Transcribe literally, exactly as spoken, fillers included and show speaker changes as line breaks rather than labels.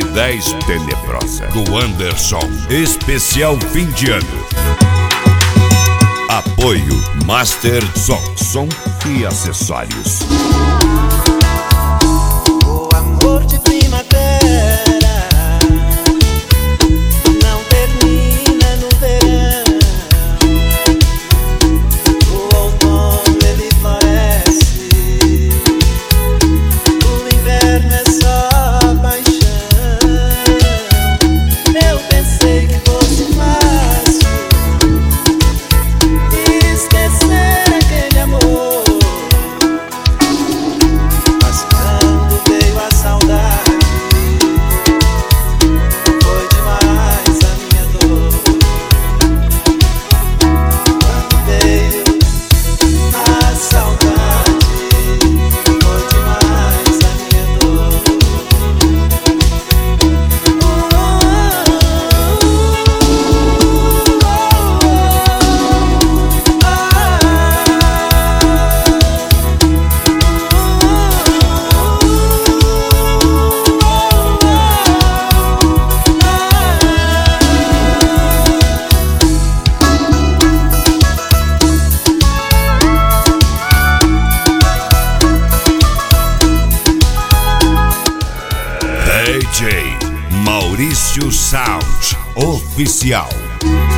e dez Tenebrosa, do Anderson. Especial fim de ano. Apoio Master Som, som e acessórios.
O amor de primavera não termina no verão. O outono ele floresce, o inverno é só paixão. Eu pensei que fosse fácil esquecer aquele amor, mas quando veio a saudade, foi demais a minha dor. Quando veio a saudade, foi demais a minha dor.
D J Maurício Sound Oficial.